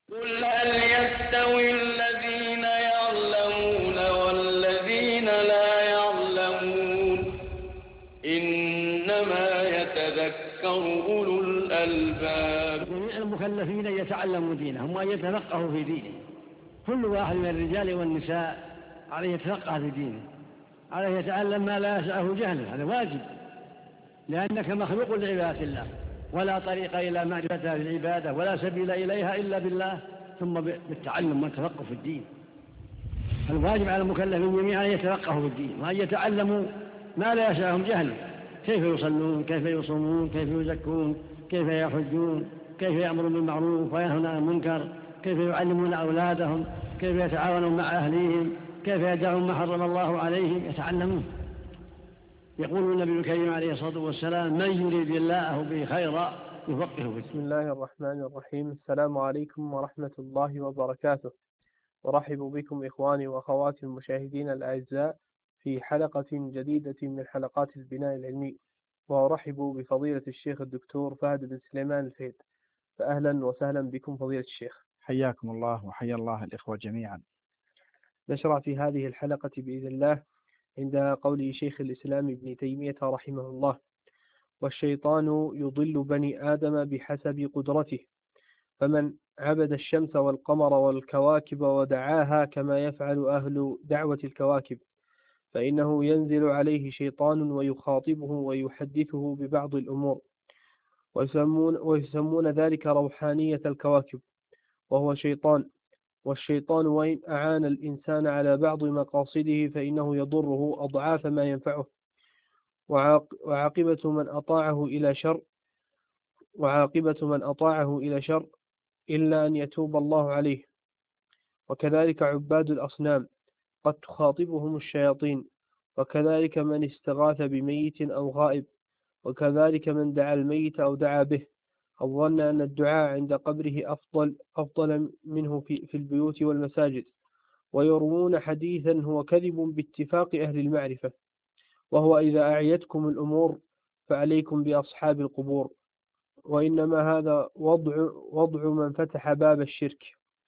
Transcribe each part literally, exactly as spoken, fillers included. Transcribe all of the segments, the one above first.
قل هل يستوي الذين يعلمون والذين لا يعلمون إنما يتذكر أولو الألباب. جميع المكلفين يتعلموا دينهم وأن يتفقهوا في دينهم. كل واحد من الرجال والنساء عليه يتفقه في دينه، عليه يتعلم ما لا يسعه جهله، هذا واجب، لأنك مخلوق لعبادة الله، ولا طريق إلى معرفتها في العبادة ولا سبيل إليها إلا بالله، ثم بالتعلم والتفقه في الدين. الواجب على المكلفين جميعا أن يتفقهوا في الدين وأن يتعلموا ما لا يسعهم جهله، كيف يصلون، كيف يصومون، كيف يزكون، كيف يحجون، كيف يأمرون بالمعروف وينهون عن المنكر، كيف يعلمون أولادهم، كيف يتعاونون مع أهليهم، كيف يدعون ما حرم الله عليهم، يتعلمون. يقول النبي الكريم عليه الصلاة والسلام: من يريد الله به خيرا يفقهه في الدين. بسم الله الرحمن الرحيم. السلام عليكم ورحمة الله وبركاته. أرحب بكم إخواني وأخواتي المشاهدين الأعزاء في حلقة جديدة من حلقات البناء العلمي، وأرحب بفضيلة الشيخ الدكتور فهد بن سليمان الفهد. فأهلا وسهلا بكم فضيلة الشيخ. حياكم الله وحيا الله الإخوة جميعا. نشرع في هذه الحلقة بإذن الله عند قول شيخ الإسلام ابن تيمية رحمه الله: والشيطان يضل بني آدم بحسب قدرته، فمن عبد الشمس والقمر والكواكب ودعاها كما يفعل أهل دعوة الكواكب فإنه ينزل عليه شيطان ويخاطبه ويحدثه ببعض الأمور، ويسمون, ويسمون ذلك روحانية الكواكب، وهو شيطان. والشيطان وإن أعان الإنسان على بعض مقاصده فإنه يضره أضعاف ما ينفعه، وعاقبة من أطاعه إلى شر وعاقبة من أطاعه إلى شر إلا أن يتوب الله عليه. وكذلك عباد الأصنام قد تخاطبهم الشياطين، وكذلك من استغاث بميت أو غائب، وكذلك من دعا الميت أو دعا به أو ظن أن الدعاء عند قبره أفضل أفضل منه في, في البيوت والمساجد، ويروون حديثا هو كذب باتفاق أهل المعرفة، وهو إذا أعيتكم الأمور فعليكم بأصحاب القبور. وإنما هذا وضع, وضع من فتح باب الشرك.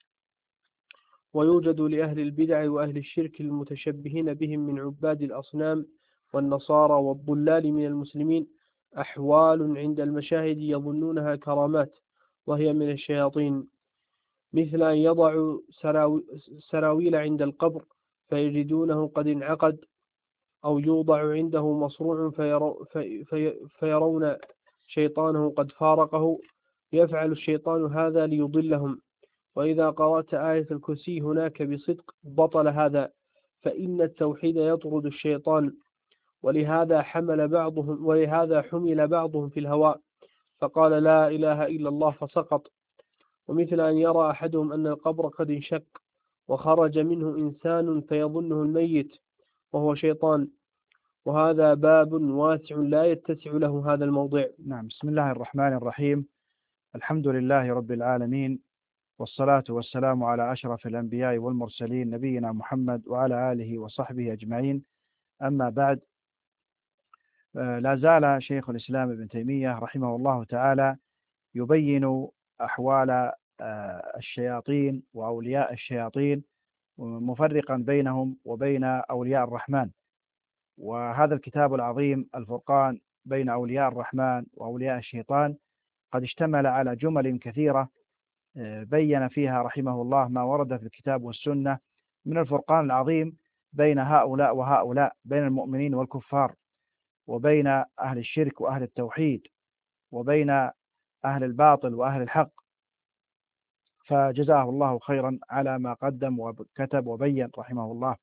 ويوجد لأهل البدع وأهل الشرك المتشبهين بهم من عباد الأصنام والنصارى والضلال من المسلمين أحوال عند المشاهد يظنونها كرامات، وهي من الشياطين، مثل أن يضعوا سراويل عند القبر فيجدونه قد انعقد، أو يوضع عنده مصروع فيرو في في فيرون شيطانه قد فارقه. يفعل الشيطان هذا ليضلهم. وإذا قرأت آية الكرسي هناك بصدق بطل هذا، فإن التوحيد يطرد الشيطان. ولهذا حمل بعضهم ولهذا حمل بعضهم في الهواء فقال لا إله إلا الله فسقط. ومثل أن يرى أحدهم أن القبر قد انشق وخرج منه إنسان فيظنه الميت وهو شيطان، وهذا باب واسع لا يتسع له هذا الموضع. نعم. بسم الله الرحمن الرحيم. الحمد لله رب العالمين، والصلاة والسلام على أشرف الأنبياء والمرسلين نبينا محمد وعلى آله وصحبه أجمعين. أما بعد، لا زال شيخ الإسلام ابن تيمية رحمه الله تعالى يبين أحوال الشياطين وأولياء الشياطين، مفرقا بينهم وبين أولياء الرحمن. وهذا الكتاب العظيم الفرقان بين أولياء الرحمن وأولياء الشيطان قد اشتمل على جمل كثيرة بين فيها رحمه الله ما ورد في الكتاب والسنة من الفرقان العظيم بين هؤلاء وهؤلاء، بين المؤمنين والكفار، وبين أهل الشرك وأهل التوحيد، وبين أهل الباطل وأهل الحق. فجزاه الله خيرا على ما قدم وكتب وبين رحمه الله.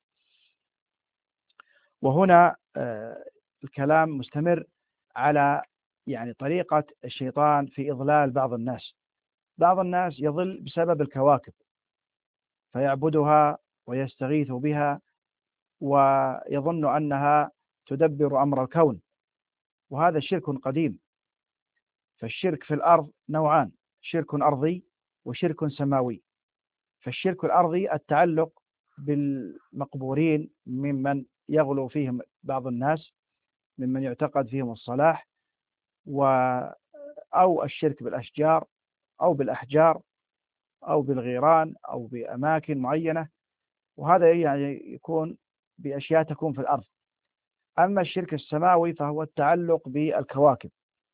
وهنا الكلام مستمر على يعني طريقة الشيطان في إضلال بعض الناس. بعض الناس يضل بسبب الكواكب فيعبدها ويستغيث بها ويظن أنها تدبر أمر الكون، وهذا شرك قديم. فالشرك في الأرض نوعان: شرك أرضي وشرك سماوي. فالشرك الأرضي التعلق بالمقبورين ممن يغلو فيهم بعض الناس، ممن يعتقد فيهم الصلاح، و أو الشرك بالأشجار أو بالأحجار أو بالغيران أو بأماكن معينة، وهذا يعني يكون بأشياء تكون في الأرض. أما الشرك السماوي فهو التعلق بالكواكب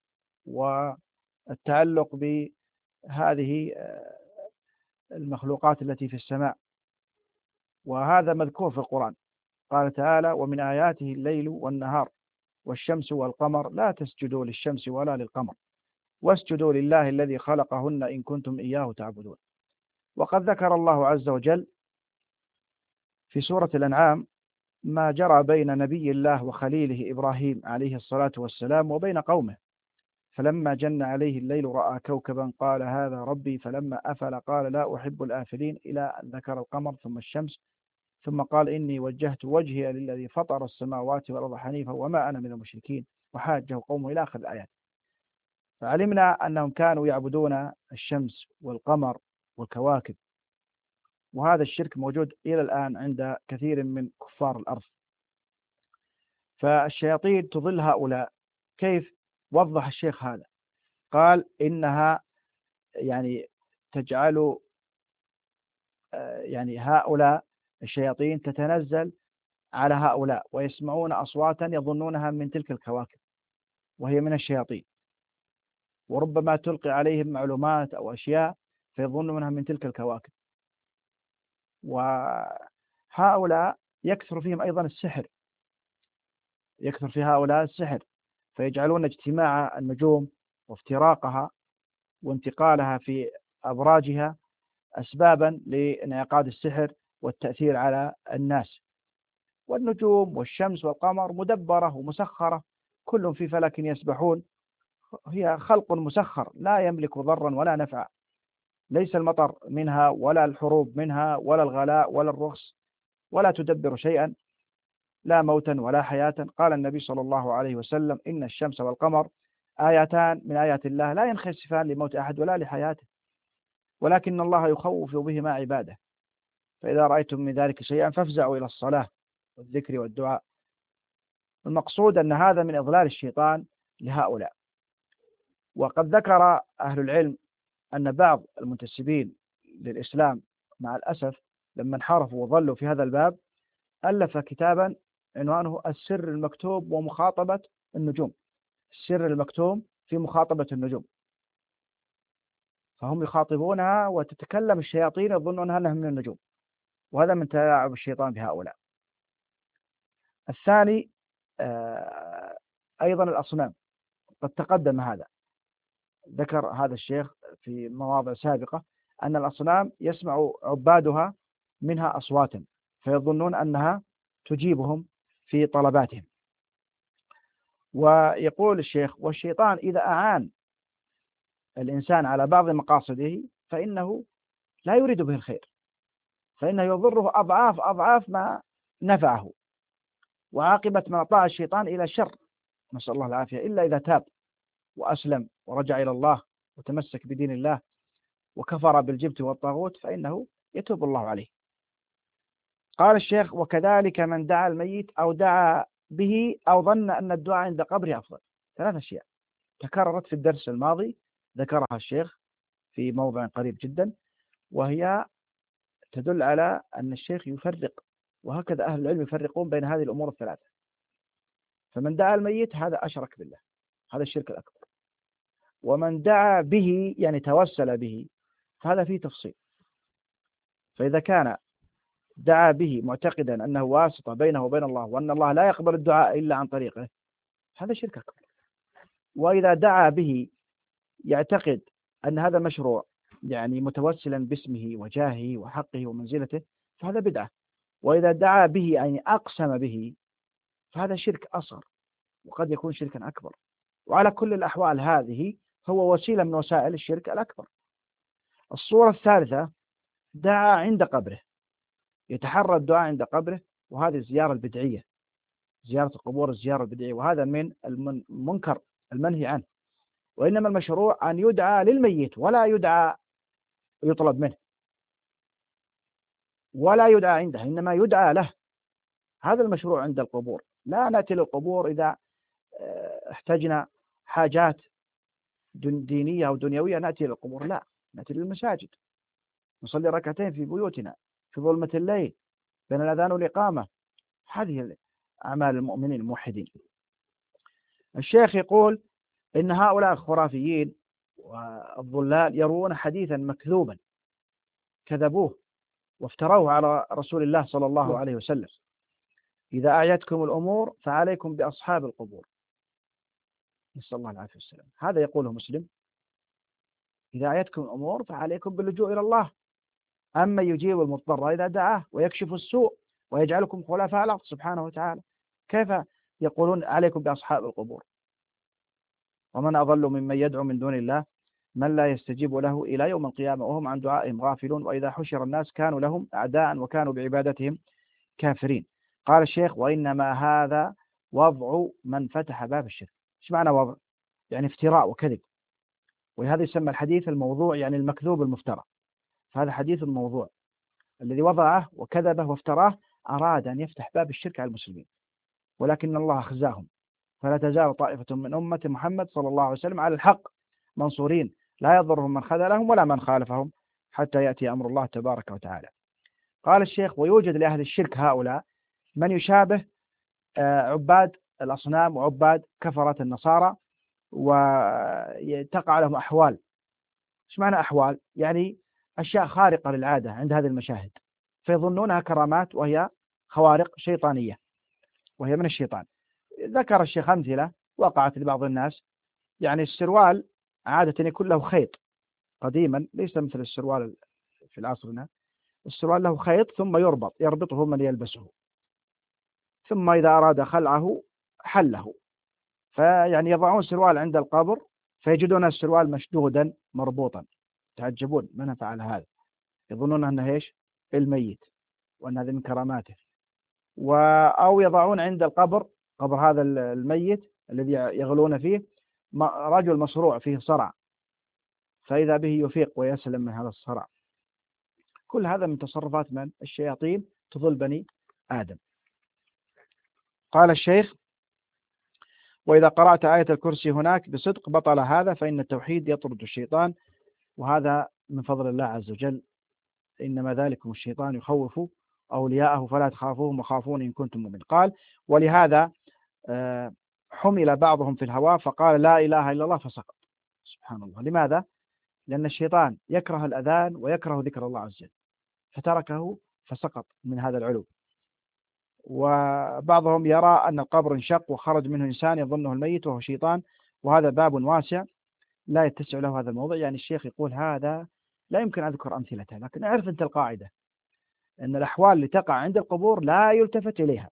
والتعلق بهذه المخلوقات التي في السماء، وهذا مذكور في القرآن. قال تعالى: ومن آياته الليل والنهار والشمس والقمر لا تسجدوا للشمس ولا للقمر واسجدوا لله الذي خلقهن إن كنتم إياه تعبدون. وقد ذكر الله عز وجل في سورة الأنعام ما جرى بين نبي الله وخليله إبراهيم عليه الصلاة والسلام وبين قومه، فلما جن عليه الليل رأى كوكبا قال هذا ربي، فلما أفل قال لا أحب الآفلين، إلى أن ذكر القمر ثم الشمس، ثم قال إني وجهت وجهي للذي فطر السماوات والأرض حنيفا وما أنا من المشركين، وحاجه قومه إلى آخر الآيات. فعلمنا أنهم كانوا يعبدون الشمس والقمر والكواكب، وهذا الشرك موجود إلى الآن عند كثير من كفار الأرض. فالشياطين تضل هؤلاء. كيف وضح الشيخ هذا؟ قال إنها يعني تجعل يعني هؤلاء الشياطين تتنزل على هؤلاء ويسمعون أصواتا يظنونها من تلك الكواكب وهي من الشياطين، وربما تلقي عليهم معلومات أو أشياء فيظنونها من تلك الكواكب. وهؤلاء يكثر فيهم أيضا السحر، يكثر في هؤلاء السحر، فيجعلون اجتماع النجوم وافتراقها وانتقالها في أبراجها أسبابا لانعقاد السحر والتأثير على الناس. والنجوم والشمس والقمر مدبرة ومسخرة، كل في فلك يسبحون، هي خلق مسخر لا يملك ضرا ولا نفعا، ليس المطر منها ولا الحروب منها ولا الغلاء ولا الرخص، ولا تدبر شيئا، لا موتا ولا حياة. قال النبي صلى الله عليه وسلم: إن الشمس والقمر آيتان من آيات الله لا ينخسفان لموت أحد ولا لحياته، ولكن الله يخوف بهما عباده، فإذا رأيتم من ذلك شيئا فافزعوا إلى الصلاة والذكر والدعاء. المقصود أن هذا من إضلال الشيطان لهؤلاء. وقد ذكر أهل العلم أن بعض المنتسبين للإسلام مع الأسف لما انحرفوا وظلوا في هذا الباب ألف كتابا عنوانه السر المكتوب ومخاطبة النجوم، السر المكتوم في مخاطبة النجوم. فهم يخاطبونها وتتكلم الشياطين يظنون أنها من النجوم، وهذا من تلاعب الشيطان بهؤلاء. الثاني أيضا الأصنام، قد تقدم هذا، ذكر هذا الشيخ في مواضع سابقة أن الأصنام يسمع عبادها منها أصواتا فيظنون أنها تجيبهم في طلباتهم. ويقول الشيخ: والشيطان إذا أعان الإنسان على بعض مقاصده فإنه لا يريد به الخير، فإنه يضره أضعاف أضعاف ما نفعه، وعاقبة ما طاع الشيطان إلى شر، نسأل الله العافية، إلا إذا تاب وأسلم ورجع إلى الله وتمسك بدين الله وكفر بالجبت والطاغوت فإنه يتوب الله عليه. قال الشيخ: وكذلك من دعا الميت أو دعا به أو ظن أن الدعاء عند قبره أفضل. ثلاث أشياء تكررت في الدرس الماضي ذكرها الشيخ في موضع قريب جدا، وهي تدل على أن الشيخ يفرق، وهكذا أهل العلم يفرقون بين هذه الأمور الثلاثة. فمن دعا الميت هذا أشرك بالله، هذا الشرك الأكبر. ومن دعا به يعني توسل به فهذا فيه تفصيل. فإذا كان دعا به معتقدا أنه واسطة بينه وبين الله وأن الله لا يقبل الدعاء إلا عن طريقه هذا شرك أكبر. وإذا دعا به يعتقد أن هذا مشروع يعني متوسلا باسمه وجاهه وحقه ومنزلته فهذا بدعة. وإذا دعا به يعني أقسم به فهذا شرك أصغر، وقد يكون شركا أكبر. وعلى كل الأحوال هذه هو وسيلة من وسائل الشرك الأكبر. الصورة الثالثة دعا عند قبره، يتحرى الدعاء عند قبره، وهذه الزيارة البدعية، زيارة القبور الزيارة البدعية، وهذا من المنكر المنهي عنه. وإنما المشروع أن يدعى للميت ولا يدعى يطلب منه ولا يدعى عنده، إنما يدعى له. هذا المشروع عند القبور. لا نأتي للقبور إذا احتجنا حاجات دينية أو دنيوية نأتي للقبور، لا، نأتي للمساجد. نصلي ركعتين في بيوتنا في ظلمة الليل بين الأذان والإقامة. هذه أعمال المؤمنين الموحدين. الشيخ يقول إن هؤلاء الخرافيين والضلال يروون حديثا مكذوبا كذبوه وافتروه على رسول الله صلى الله عليه وسلم: إذا أعيتكم الأمور فعليكم بأصحاب القبور. نسأل الله العافية والسلام. هذا يقوله مسلم: إذا أعيتكم الأمور فعليكم باللجوء إلى الله، أما يجيب المضطر إذا دعاه ويكشف السوء ويجعلكم خلفاء الأرض سبحانه وتعالى. كيف يقولون عليكم بأصحاب القبور؟ ومن أضل ممن يدعو من دون الله من لا يستجيب له إلى يوم القيامة وهم عن دعائهم غافلون، وإذا حشر الناس كانوا لهم أعداء وكانوا بعبادتهم كافرين. قال الشيخ: وإنما هذا وضع من فتح باب الشرك. ايش معنى وضع؟ يعني افتراء وكذب، وهذا يسمى الحديث الموضوع، يعني المكذوب المفترى. فهذا حديث موضوع، الذي وضعه وكذبه وافتراه أراد أن يفتح باب الشرك على المسلمين، ولكن الله خزاهم. فلا تزال طائفة من أمة محمد صلى الله عليه وسلم على الحق منصورين لا يضرهم من خذلهم ولا من خالفهم حتى يأتي أمر الله تبارك وتعالى. قال الشيخ: ويوجد لأهل الشرك هؤلاء من يشابه عباد الأصنام وعباد كفرة النصارى، وتقع لهم أحوال. ايش معنى أحوال؟ يعني أشياء خارقة للعادة عند هذه المشاهد، فيظنونها كرامات وهي خوارق شيطانية، وهي من الشيطان. ذكر الشيخ أمثلة وقعت لبعض الناس. يعني السروال عادة يكون له خيط قديما، ليس مثل السروال في العصرنا. السروال له خيط ثم يربط يربطه من يلبسه، ثم إذا أراد خلعه حله. فيعني يضعون سروال عند القبر فيجدون السروال مشدودا مربوطا، تعجبون من فعل هذا، يظنون أنه إيش؟ الميت، وأن هذا من كراماته. و أو يضعون عند القبر، قبر هذا الميت الذي يغلون فيه، رجل مصروع فيه صرع، فإذا به يفيق ويسلم من هذا الصرع. كل هذا من تصرفات من؟ الشياطين تضل بني آدم. قال الشيخ: وإذا قرأت آية الكرسي هناك بصدق بطل هذا، فإن التوحيد يطرد الشيطان، وهذا من فضل الله عز وجل. إنما ذلكم الشيطان يخوف أولياءه فلا تخافوهم وخافون إن كنتم مؤمنين. قال: ولهذا حمل بعضهم في الهواء فقال لا إله إلا الله فسقط. سبحان الله. لماذا؟ لأن الشيطان يكره الأذان ويكره ذكر الله عز وجل، فتركه فسقط من هذا العلو. وبعضهم يرى أن القبر انشق وخرج منه إنسان يظنه الميت وهو شيطان، وهذا باب واسع لا يتسع له هذا الموضوع. يعني الشيخ يقول هذا لا يمكن أن أذكر أمثلته، لكن أعرف أنت القاعدة أن الأحوال اللي تقع عند القبور لا يلتفت إليها،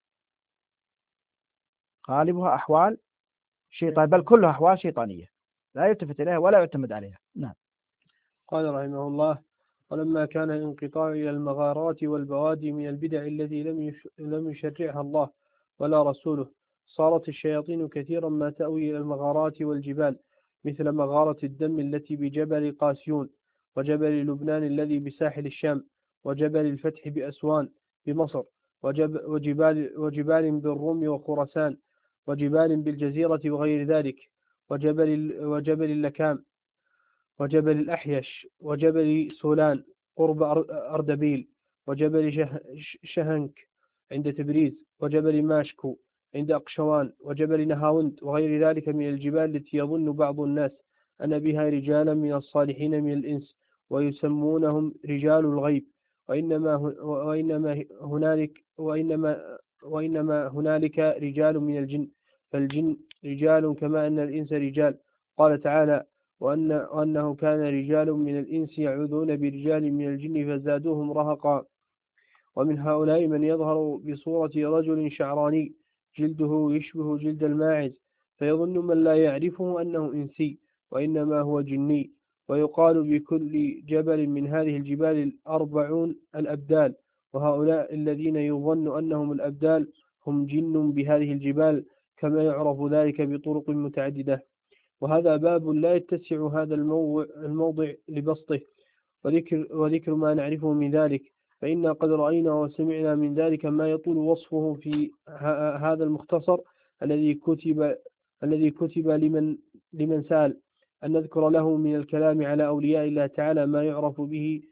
غالبها أحوال شيطان، بل كلها أحوال شيطانية لا يلتفت إليها ولا يعتمد عليها. نعم. قال رحمه الله: ولما كان الانقطاع إلى المغارات والبوادي من البدع التي لم لم يشرعها الله ولا رسوله، صارت الشياطين كثيرا ما تأوي إلى المغارات والجبال، مثل مغارة الدم التي بجبل قاسيون، وجبل لبنان الذي بساحل الشام، وجبل الفتح بأسوان بمصر، وجب وجبال, وجبال بالروم وخراسان، وجبال بالجزيرة وغير ذلك، وجبل, وجبل اللكام، وجبل الأحيش، وجبل سولان قرب أردبيل، وجبل شه شهنك عند تبريز، وجبل ماشكو عند أقشوان، وجبل نهاوند، وغير ذلك من الجبال التي يظن بعض الناس أن بها رجالا من الصالحين من الإنس ويسمونهم رجال الغيب، وإنما وإنما هنالك وإنما وإنما هنالك رجال من الجن، فالجن رجال كما أن الإنس رجال. قال تعالى: وأن وأنه كان رجال من الإنس يعوذون برجال من الجن فزادوهم رهقا. ومن هؤلاء من يظهر بصورة رجل شعراني جلده يشبه جلد الماعز، فيظن من لا يعرفه أنه إنسي وإنما هو جني. ويقال بكل جبل من هذه الجبال الأربعون الأبدال، وهؤلاء الذين يظن أنهم الأبدال هم جن بهذه الجبال، كما يعرف ذلك بطرق متعددة. وهذا باب لا يتسع هذا الموضع, الموضع لبسطه وذكر, وذكر ما نعرفه من ذلك، فإنا قد رأينا وسمعنا من ذلك ما يطول وصفه في هذا المختصر الذي كتب الذي كتب لمن لمن سأل أن نذكر له من الكلام على أولياء الله تعالى ما يعرف به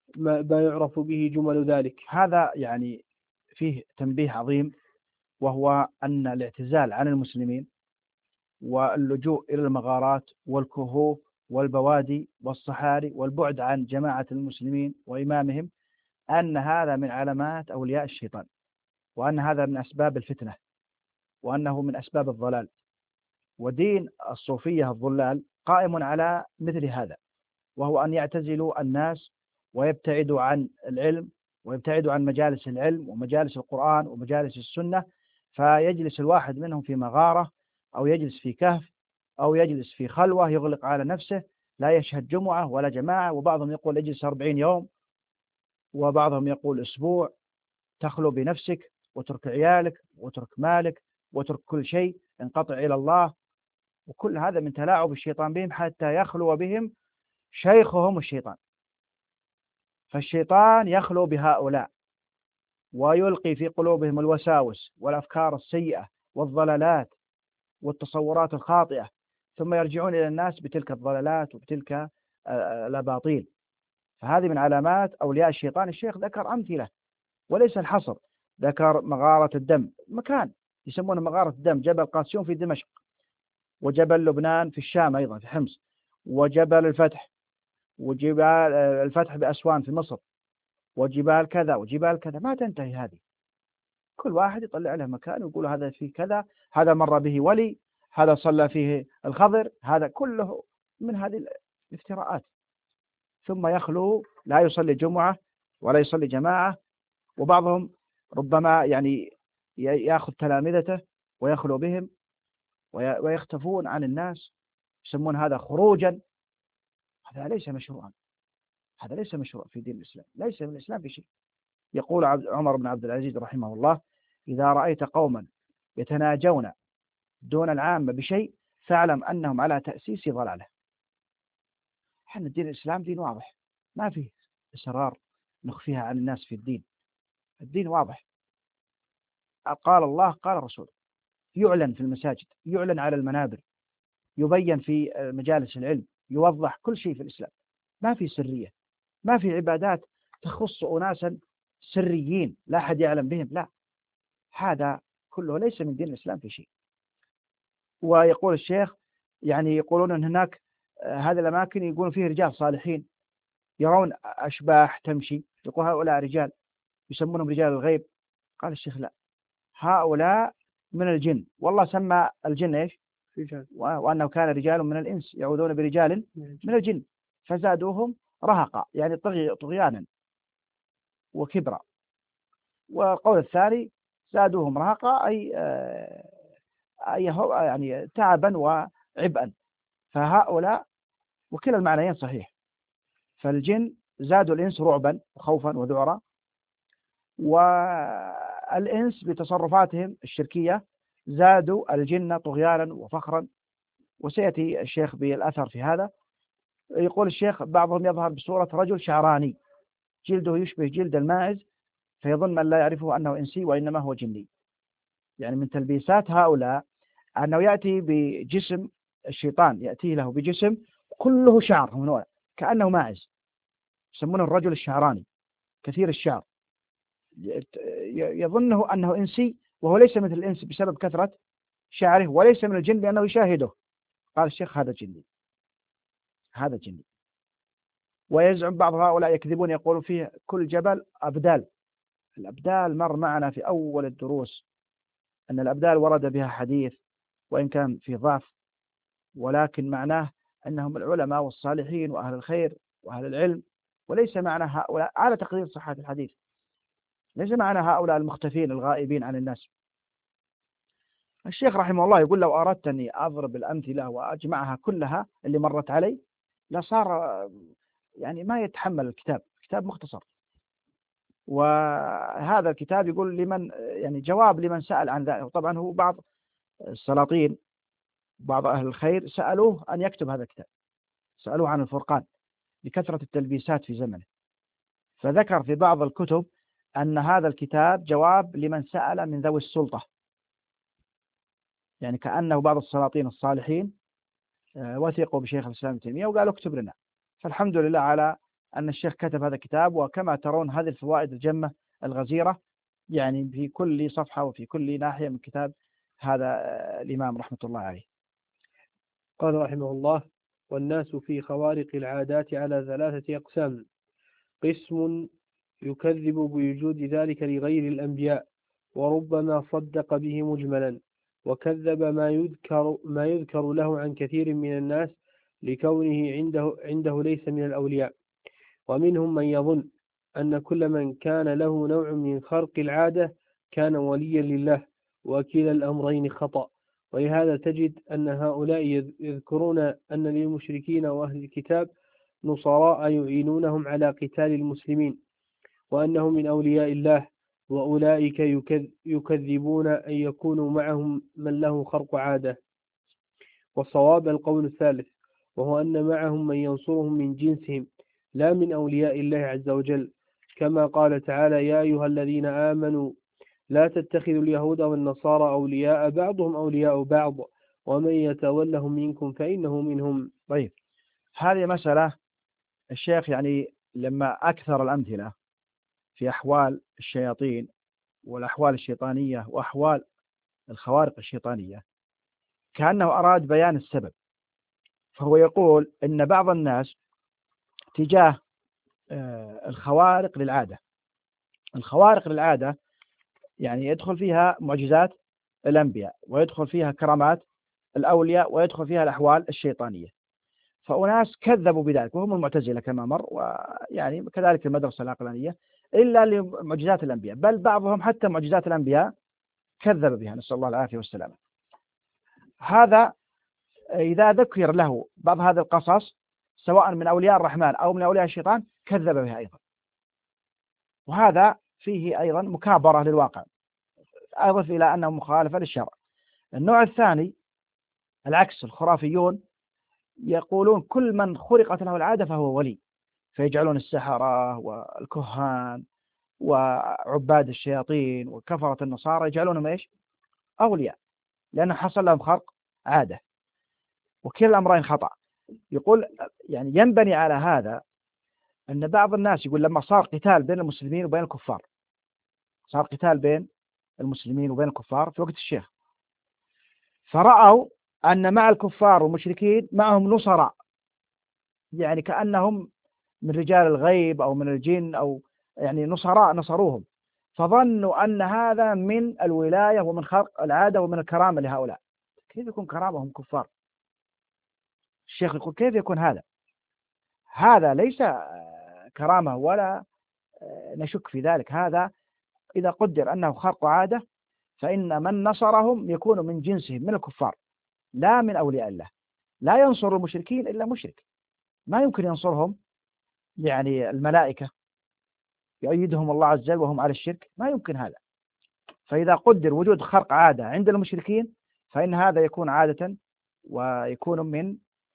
ما ما يعرف به جمل ذلك. هذا يعني فيه تنبيه عظيم، وهو أن الاعتزال عن المسلمين واللجوء إلى المغارات والكهوف والبوادي والصحاري والبعد عن جماعة المسلمين وإمامهم، أن هذا من علامات أولياء الشيطان، وأن هذا من أسباب الفتنة، وأنه من أسباب الضلال. ودين الصوفية الضلال قائم على مثل هذا، وهو أن يعتزلوا الناس ويبتعدوا عن العلم ويبتعدوا عن مجالس العلم ومجالس القرآن ومجالس السنة، فيجلس الواحد منهم في مغارة أو يجلس في كهف أو يجلس في خلوة يغلق على نفسه، لا يشهد جمعة ولا جماعة. وبعضهم يقول اجلس أربعين يوم، وبعضهم يقول أسبوع، تخلو بنفسك وترك عيالك وترك مالك وترك كل شيء، انقطع إلى الله. وكل هذا من تلاعب الشيطان بهم حتى يخلو بهم شيخهم الشيطان. فالشيطان يخلو بهؤلاء ويلقي في قلوبهم الوساوس والأفكار السيئة والضلالات والتصورات الخاطئة، ثم يرجعون إلى الناس بتلك الضلالات وبتلك الأباطيل. فهذه من علامات أولياء الشيطان. الشيخ ذكر أمثلة وليس الحصر، ذكر مغارة الدم، مكان يسمونه مغارة الدم، جبل قاسيون في دمشق، وجبل لبنان في الشام أيضا في حمص، وجبل الفتح، وجبال الفتح بأسوان في مصر، وجبال كذا وجبال كذا، ما تنتهي هذه. كل واحد يطلع له مكان ويقول هذا فيه كذا، هذا مر به ولي، هذا صلى فيه الخضر، هذا كله من هذه الافتراءات. ثم يخلو لا يصلي جمعة ولا يصلي جماعة، وبعضهم ربما يعني يأخذ تلامذته ويخلو بهم ويختفون عن الناس، يسمون هذا خروجا. هذا ليس مشروعا، هذا ليس مشروع في دين الإسلام، ليس من الإسلام في شيء. يقول عمر بن عبد العزيز رحمه الله: إذا رأيت قوما يتناجون دون العامة بشيء فاعلم أنهم على تأسيس ضلالة. حنا الدين الإسلام دين واضح، ما فيه إسرار نخفيها عن الناس في الدين. الدين واضح، قال الله قال الرسول، يعلن في المساجد، يعلن على المنابر، يبين في مجالس العلم، يوضح كل شيء في الإسلام. ما في سرية، ما في عبادات تخص أناسا سريين لا أحد يعلم بهم، لا، هذا كله ليس من دين الإسلام في شيء. ويقول الشيخ يعني يقولون أن هناك هذه الأماكن يقولون فيه رجال صالحين يرون أشباح تمشي، يقول هؤلاء رجال يسمونهم رجال الغيب. قال الشيخ لا، هؤلاء من الجن، والله سمى الجن إيش؟ رجال، وأنه كان رجال من الإنس يعوذون برجال من الجن فزادوهم رهقا، يعني طغي طغيانا وكبرا. وقول الثاني زادوهم رهقا أي أي يعني تعبا وعبئا. فهؤلاء وكلا المعنيين صحيح. فالجن زادوا الإنس رعبا وخوفا وذعرا، والإنس بتصرفاتهم الشركية زادوا الجن طغيانا وفخرا. وسيأتي الشيخ بالأثر في هذا. يقول الشيخ بعضهم يظهر بصورة رجل شعراني جلده يشبه جلد الماعز فيظن من لا يعرفه أنه إنسي وإنما هو جني. يعني من تلبيسات هؤلاء أنه يأتي بجسم الشيطان، يأتي له بجسم كله شعر هنا كأنه ماعز، يسمونه الرجل الشعراني كثير الشعر، يظنه أنه إنسي وهو ليس مثل الإنس بسبب كثرة شعره، وليس من الجن لأنه يشاهده. قال الشيخ هذا جني، هذا جني. ويزعم بعض هؤلاء يكذبون يقولون فيه كل جبل أبدال. الأبدال مر معنا في أول الدروس أن الأبدال ورد بها حديث وإن كان في ضعف، ولكن معناه أنهم العلماء والصالحين وأهل الخير وأهل العلم، وليس معنى هؤلاء على تقدير صحة الحديث، ليس معنى هؤلاء المختفين الغائبين عن الناس. الشيخ رحمه الله يقول لو أردت أني أضرب الأمثلة وأجمعها كلها اللي مرت علي لصار يعني ما يتحمل الكتاب، كتاب مختصر. وهذا الكتاب يقول لمن يعني جواب لمن سأل عن ذلك. طبعا هو بعض السلاطين بعض أهل الخير سألوه أن يكتب هذا الكتاب، سألوه عن الفرقان لكثرة التلبيسات في زمنه، فذكر في بعض الكتب أن هذا الكتاب جواب لمن سأل من ذوي السلطة، يعني كأنه بعض السلاطين الصالحين وثقوا بشيخ الإسلام ابن تيمية وقالوا اكتب لنا. فالحمد لله على أن الشيخ كتب هذا الكتاب، وكما ترون هذه الفوائد الجمة الغزيرة يعني في كل صفحة وفي كل ناحية من كتاب هذا الإمام رحمة الله عليه. قال رحمه الله: والناس في خوارق العادات على ثلاثة أقسام: قسم يكذب بوجود ذلك لغير الأنبياء وربما صدق به مجملا، وكذب ما يذكر ما يذكر له عن كثير من الناس لكونه عنده عنده ليس من الأولياء. ومنهم من يظن أن كل من كان له نوع من خرق العادة كان وليا لله، وكلا الأمرين خطأ. ولهذا تجد أن هؤلاء يذكرون أن للمشركين وأهل الكتاب نصراء يعينونهم على قتال المسلمين، وأنهم من أولياء الله، وأولئك يكذبون أن يكونوا معهم من له خرق عادة. والصواب القول الثالث، وهو أن معهم من ينصرهم من جنسهم لا من أولياء الله عز وجل، كما قال تعالى: يا أيها الذين آمنوا لا تتخذوا اليهود والنصارى أولياء بعضهم أولياء بعض ومن يتولهم منكم فإنه منهم. طيب، هذه مسألة الشيخ يعني لما أكثر الأمثلة في أحوال الشياطين والأحوال الشيطانية وأحوال الخوارق الشيطانية كأنه أراد بيان السبب. فهو يقول إن بعض الناس تجاه الخوارق للعادة، الخوارق للعادة يعني يدخل فيها معجزات الأنبياء، ويدخل فيها كرامات الأولياء، ويدخل فيها الأحوال الشيطانية. فأناس كذبوا بذلك وهم المعتزلة كما مر، ويعني كذلك المدرسة العقلانية، إلا لمعجزات الأنبياء، بل بعضهم حتى معجزات الأنبياء كذب بها، نسأل الله العافية والسلامة. هذا إذا ذكر له بعض هذه القصص سواء من أولياء الرحمن أو من أولياء الشيطان كذب بها أيضا، وهذا فيه أيضا مكابرة للواقع، أضف إلى أنه مخالفة للشرع. النوع الثاني العكس، الخرافيون يقولون كل من خرقت له العادة فهو ولي، فيجعلون السحرة والكهان وعباد الشياطين وكفرة النصارى يجعلونهم إيش؟ أولياء، لأنه حصل لهم خرق عادة، وكلا الأمرين خطأ. يقول يعني ينبني على هذا أن بعض الناس يقول لما صار قتال بين المسلمين وبين الكفار، صار قتال بين المسلمين وبين الكفار في وقت الشيخ، فرأوا أن مع الكفار والمشركين معهم نصراء، يعني كأنهم من رجال الغيب أو من الجن، أو يعني نصراء نصروهم، فظنوا أن هذا من الولاية ومن خرق العادة ومن الكرامة لهؤلاء. كيف يكون كرامة هم كفار؟ الشيخ يقول كيف يكون هذا؟ هذا ليس كرامة ولا نشك في ذلك. هذا إذا قدر أنه خرق عادة فإن من نصرهم يكون من جنسهم من الكفار لا من أولياء الله. لا ينصر المشركين إلا مشرك، ما يمكن ينصرهم يعني الملائكة يؤيدهم الله عز وجل وهم على الشرك، ما يمكن هذا. فإذا قدر وجود خرق عادة عند المشركين فإن هذا يكون عادة ويكون من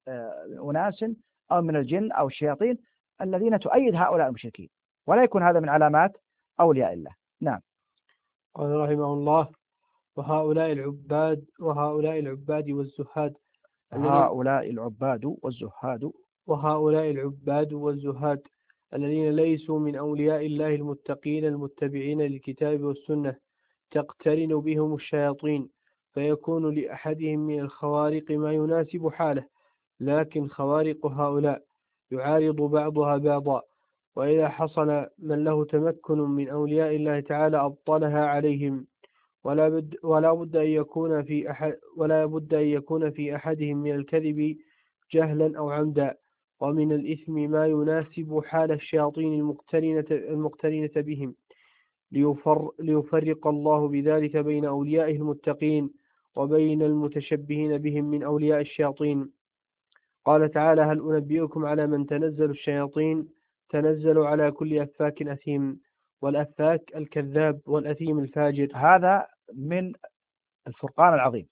أناس أو من الجن أو الشياطين الذين تؤيد هؤلاء المشركين، ولا يكون هذا من علامات أولياء الله. نعم. قال رحمه الله: وهؤلاء العباد وهؤلاء العباد والزهاد هؤلاء العباد والزهاد وهؤلاء العباد والزهاد الذين ليسوا من أولياء الله المتقين المتبعين للكتاب والسنة تقترن بهم الشياطين، فيكون لأحدهم من الخوارق ما يناسب حاله، لكن خوارق هؤلاء يعارض بعضها بعضا، وإذا حصل من له تمكن من أولياء الله تعالى أبطلها عليهم، ولا بد ولا بد أن يكون في أحد ولا بد أن يكون في أحدهم من الكذب جهلا أو عمدا، ومن الإثم ما يناسب حال الشياطين المقترنة المقترنة بهم، ليفر ليفرق الله بذلك بين أوليائه المتقين وبين المتشبهين بهم من أولياء الشياطين. قال تعالى: هل أنبئكم على من تنزل الشياطين؟ تنزل على كل أفاك أثيم. والأفاك الكذاب، والأثيم الفاجر. هذا من الفرقان العظيم،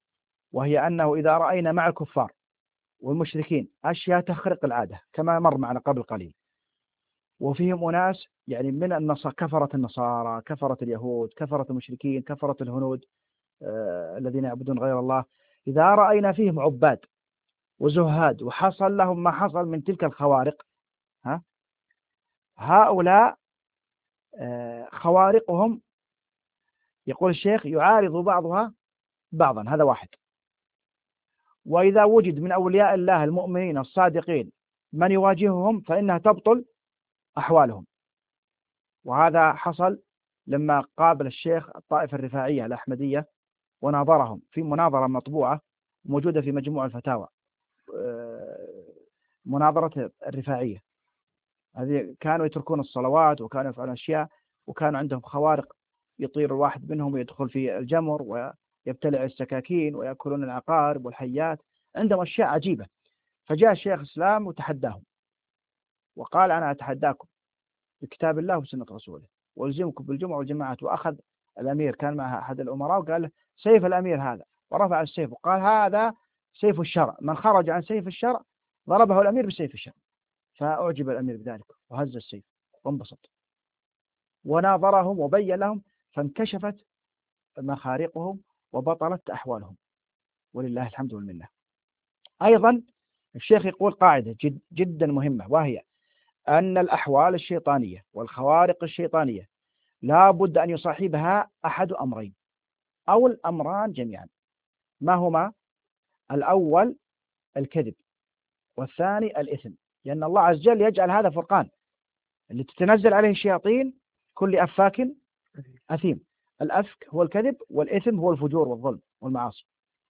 وهي أنه إذا رأينا مع الكفار والمشركين أشياء تخرق العادة كما مر معنا قبل قليل، وفيهم أناس يعني من النصارى كفرة النصارى كفرة اليهود كفرة المشركين كفرة الهنود آه الذين يعبدون غير الله، إذا رأينا فيهم عباد وزهاد وحصل لهم ما حصل من تلك الخوارق، ها هؤلاء خوارقهم يقول الشيخ يعارض بعضها بعضا، هذا واحد. وإذا وجد من أولياء الله المؤمنين الصادقين من يواجههم فإنها تبطل أحوالهم. وهذا حصل لما قابل الشيخ الطائفة الرفاعية الأحمدية وناظرهم في مناظرة مطبوعة موجودة في مجموع الفتاوى، مناظرة الرفاعية. هذه كانوا يتركون الصلوات وكانوا يفعلون أشياء، وكانوا عندهم خوارق، يطير الواحد منهم ويدخل في الجمر ويبتلع السكاكين ويأكلون العقارب والحيات، عندهم أشياء عجيبة. فجاء الشيخ الإسلام وتحداهم وقال أنا أتحداكم بكتاب الله وسنة رسوله والزمكم بالجمعة والجماعات. وأخذ الأمير، كان معه أحد الأمراء، وقال له سيف الأمير هذا، ورفع السيف وقال هذا سيف الشرع، من خرج عن سيف الشرع ضربه الأمير بسيف الشرع. فأعجب الأمير بذلك وهز السيف وانبسط وناظرهم وبين لهم، فانكشفت مخارقهم وبطلت أحوالهم، ولله الحمد والمنة. أيضا الشيخ يقول قاعدة جد جدا مهمة، وهي أن الأحوال الشيطانية والخوارق الشيطانية لا بد أن يصاحبها أحد أمرين أو الأمران جميعا. ما هما؟ الأول الكذب، والثاني الإثم، لأن الله عز وجل يجعل هذا فرقان اللي تتنزل عليه الشياطين كل أفاك أثيم. الأفك هو الكذب، والإثم هو الفجور والظلم والمعاصي.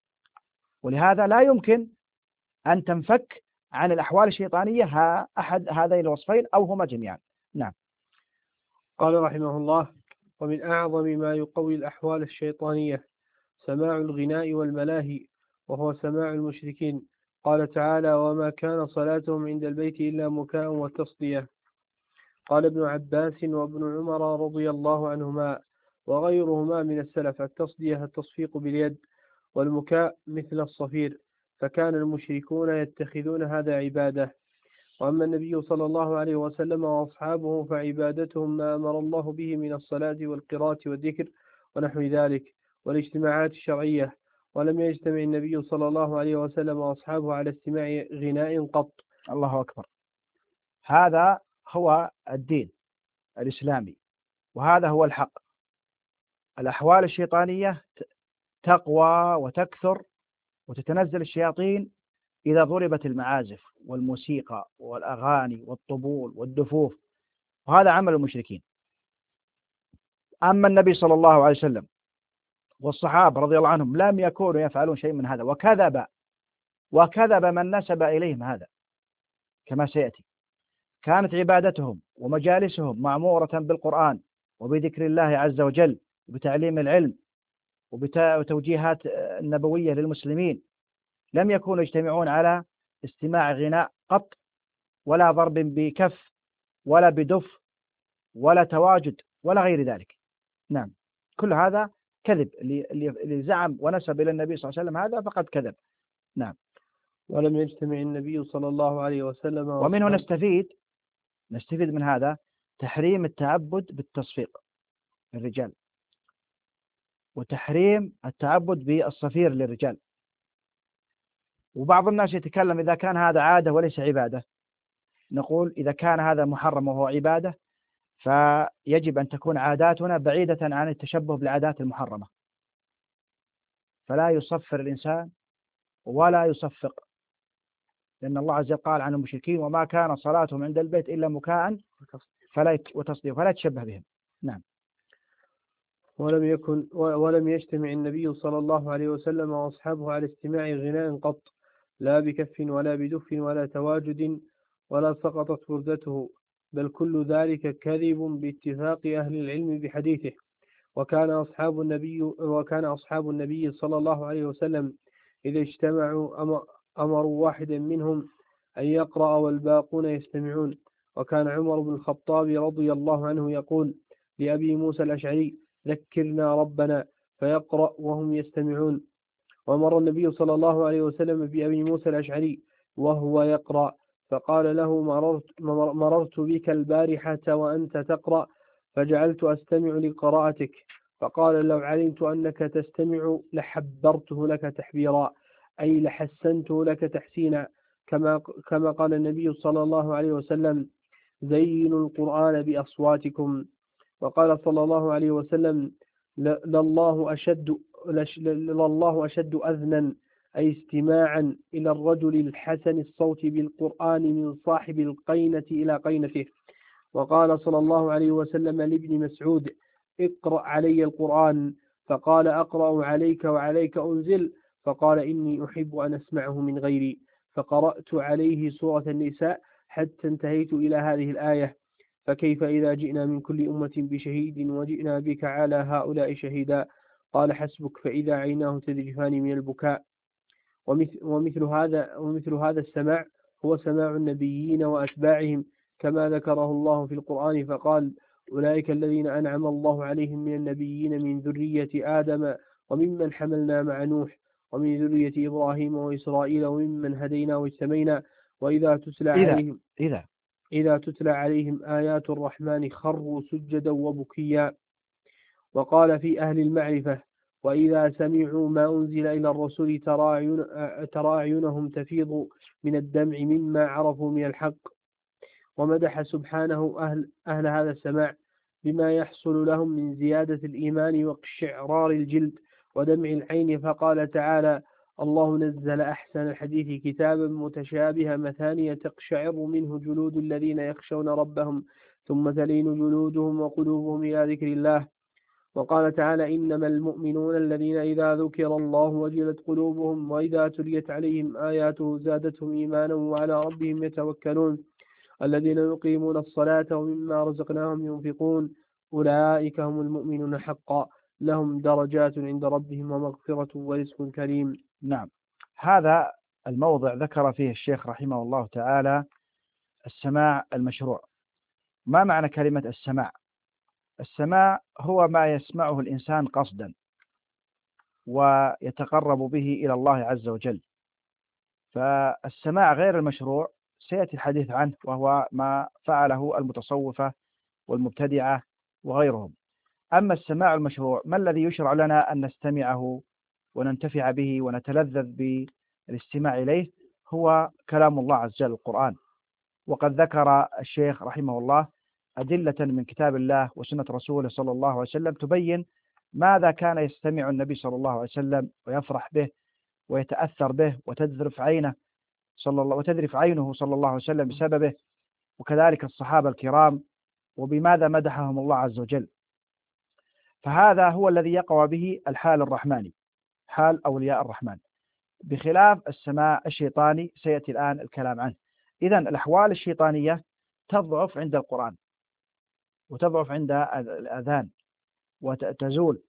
ولهذا لا يمكن أن تنفك عن الأحوال الشيطانية ها أحد هذين الوصفين أو هما جميعا. نعم. قال رحمه الله: ومن أعظم ما يقوي الأحوال الشيطانية سماع الغناء والملاهي، وهو سماع المشركين. قال تعالى: وما كان صلاتهم عند البيت إلا مكاء وتصدية. قال ابن عباس وابن عمر رضي الله عنهما وغيرهما من السلف: التصدية التصفيق باليد، والمكاء مثل الصفير، فكان المشركون يتخذون هذا عبادة. وأما النبي صلى الله عليه وسلم وأصحابه فعبادتهم ما أمر الله به من الصلاة والقراءة والذكر ونحو ذلك والاجتماعات الشرعية. ولم يجتمع النبي صلى الله عليه وسلم وأصحابه على استماع غناء قط. الله أكبر. هذا هو الدين الإسلامي، وهذا هو الحق. الأحوال الشيطانية تقوى وتكثر وتتنزل الشياطين إذا ضربت المعازف والموسيقى والأغاني والطبول والدفوف، وهذا عمل المشركين. أما النبي صلى الله عليه وسلم والصحابة رضي الله عنهم لم يكونوا يفعلون شيء من هذا، وكذب وكذب من نسب إليهم هذا كما سيأتي. كانت عبادتهم ومجالسهم معمورة بالقرآن وبذكر الله عز وجل وبتعليم العلم وتوجيهات النبوية للمسلمين. لم يكونوا يجتمعون على استماع غناء قط، ولا ضرب بكف ولا بدف ولا تواجد ولا غير ذلك. نعم، كل هذا كذب. اللي زعم ونسب إلى النبي صلى الله عليه وسلم هذا فقد كذب. نعم. ولم يجتمع النبي صلى الله عليه وسلم. ومنه نستفيد نستفيد من هذا تحريم التعبد بالتصفيق للرجال، وتحريم التعبد بالصفير للرجال. وبعض الناس يتكلم إذا كان هذا عادة وليس عبادة. نقول إذا كان هذا محرم وهو عبادة فيجب أن تكون عاداتنا بعيدة عن التشبه بالعادات المحرمة. فلا يصفر الإنسان ولا يصفق، لأن الله عز وجل قال عن المشركين: وما كان صلاتهم عند البيت إلا مكاء فلا وتصديق، فلا تشبه بهم. نعم. ولم يكن ولم يجتمع النبي صلى الله عليه وسلم وأصحابه على استماع غناء قط، لا بكف ولا بدف ولا تواجد ولا سقطت وردته، بل كل ذلك كذب باتفاق أهل العلم بحديثه. وكان أصحاب النبي وكان أصحاب النبي صلى الله عليه وسلم إذا اجتمعوا أمروا واحدا منهم أن يقرأ والباقون يستمعون. وكان عمر بن الخطاب رضي الله عنه يقول لأبي موسى الأشعري: ذكرنا ربنا، فيقرأ وهم يستمعون. ومر النبي صلى الله عليه وسلم بأبي موسى الأشعري وهو يقرأ، فقال له: مررت, مررت بك البارحة وأنت تقرأ فجعلت أستمع لقراءتك، فقال: لو علمت أنك تستمع لحبرته لك تحبيرا، أي لحسنته لك تحسينا، كما كما قال النبي صلى الله عليه وسلم: زينوا القرآن بأصواتكم. وقال صلى الله عليه وسلم لله أشد, لله أشد أذنا أي استماعا إلى الرجل الحسن الصوت بالقرآن من صاحب القينة إلى قينته. وقال صلى الله عليه وسلم لابن مسعود اقرأ علي القرآن، فقال أقرأ عليك وعليك أنزل، فقال إني أحب أن أسمعه من غيري، فقرأت عليه سورة النساء حتى انتهيت إلى هذه الآية، فكيف إذا جئنا من كل أمة بشهيد وجئنا بك على هؤلاء شهيدا، قال حسبك، فإذا عيناه تذرفان من البكاء. ومثل, ومثل, هذا ومثل هذا السماع هو سماع النبيين وأتباعهم كما ذكره الله في القرآن فقال أولئك الذين أنعم الله عليهم من النبيين من ذرية آدم وممن حملنا مع نوح ومن ذرية إبراهيم وإسرائيل وممن هدينا واجتبينا وإذا تتلى إذا عليهم إذا إذا تتلى عليهم آيات الرحمن خروا سجدا وبكيا. وقال في أهل المعرفة وإذا سمعوا ما أنزل إلى الرسول ترى أعينهم تفيض من الدمع مما عرفوا من الحق. ومدح سبحانه أهل, أهل هذا السماع بما يحصل لهم من زيادة الإيمان واقشعرار الجلد ودمع العين، فقال تعالى الله نزل أحسن الحديث كتابا متشابها مثانية تقشعر منه جلود الذين يخشون ربهم ثم تلين جلودهم وقلوبهم إلى ذكر الله. وقال تعالى إنما المؤمنون الذين إذا ذكر الله وجلت قلوبهم وإذا تليت عليهم آياته زادتهم إيمانا وعلى ربهم يتوكلون الذين يقيمون الصلاة ومما رزقناهم ينفقون أولئك هم المؤمنون حقا لهم درجات عند ربهم ومغفرة ورزق كريم. نعم، هذا الموضع ذكر فيه الشيخ رحمه الله تعالى السماع المشروع. ما معنى كلمة السماع؟ السماع هو ما يسمعه الإنسان قصدا ويتقرب به إلى الله عز وجل. فالسماع غير المشروع سيأتي الحديث عنه، وهو ما فعله المتصوفة والمبتدعة وغيرهم. أما السماع المشروع ما الذي يشرع لنا أن نستمعه وننتفع به ونتلذذ بالاستماع إليه؟ هو كلام الله عز وجل القرآن. وقد ذكر الشيخ رحمه الله أدلة من كتاب الله وسنة رسوله صلى الله عليه وسلم تبين ماذا كان يستمع النبي صلى الله عليه وسلم ويفرح به ويتأثر به وتذرف عينه صلى الله وتذرف عينه صلى الله عليه وسلم بسببه، وكذلك الصحابة الكرام، وبماذا مدحهم الله عز وجل. فهذا هو الذي يقع به الحال الرحماني، حال أولياء الرحمن، بخلاف السماع الشيطاني سيأتي الآن الكلام عنه. إذن الأحوال الشيطانية تضعف عند القرآن وتضعف عند الأذان وتزول،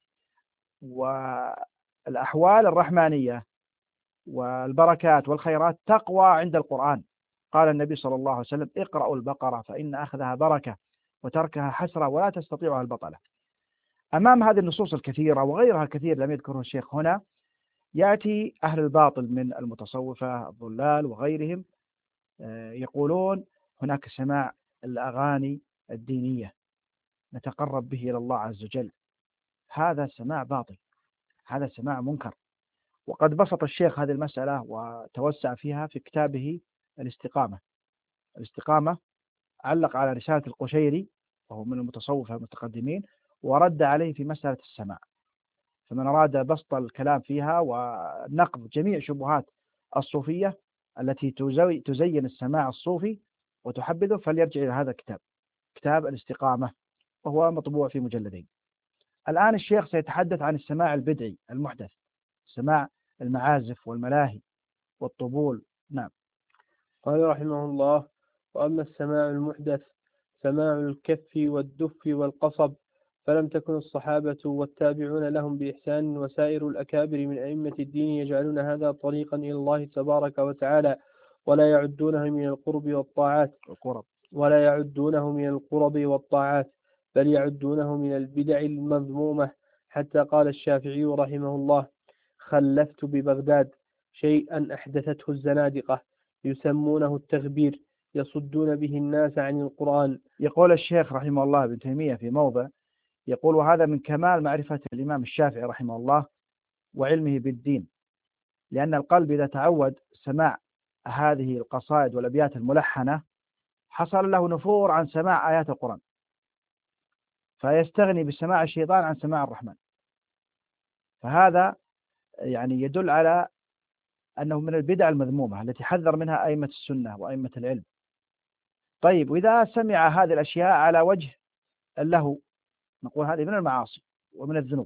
والأحوال الرحمانية والبركات والخيرات تقوى عند القرآن. قال النبي صلى الله عليه وسلم اقرأوا البقرة فإن أخذها بركة وتركها حسرة ولا تستطيعها البطلة. أمام هذه النصوص الكثيرة وغيرها كثير لم يذكره الشيخ هنا، يأتي أهل الباطل من المتصوفة الضلال وغيرهم يقولون هناك سماع الأغاني الدينية نتقرب به إلى الله عز وجل. هذا سماع باطل، هذا سماع منكر. وقد بسط الشيخ هذه المسألة وتوسع فيها في كتابه الاستقامة. الاستقامة علق على رسالة القشيري وهو من المتصوفة المتقدمين ورد عليه في مسألة السماع. فمن أراد بسط الكلام فيها ونقض جميع شبهات الصوفية التي تزين السماع الصوفي وتحبذه فليرجع إلى هذا الكتاب، كتاب الاستقامة، وهو مطبوع في مجلدين. الآن الشيخ سيتحدث عن السماع البدعي المحدث، سماع المعازف والملاهي والطبول. نعم. قال رحمه الله وأما السماع المحدث سماع الكف والدف والقصب، فلم تكن الصحابة والتابعون لهم بإحسان وسائر الأكابر من أئمة الدين يجعلون هذا طريقا إلى الله تبارك وتعالى، ولا يعدونه من القرب والطاعات القرب ولا يعدونه من القرب والطاعات بل يعدونه من البدع المذمومة. حتى قال الشافعي رحمه الله خلفت ببغداد شيئا أحدثته الزنادقة يسمونه التغبير يصدون به الناس عن القرآن. يقول الشيخ رحمه الله ابن تيمية في موضع يقول وهذا من كمال معرفة الإمام الشافعي رحمه الله وعلمه بالدين، لأن القلب إذا تعود سماع هذه القصائد والأبيات الملحنة حصل له نفور عن سماع آيات القرآن، فيستغني بسماع الشيطان عن سماع الرحمن. فهذا يعني يدل على أنه من البدع المذمومة التي حذر منها أئمة السنة وأئمة العلم. طيب، وإذا سمع هذه الأشياء على وجه اللهو، نقول هذه من المعاصي ومن الذنوب.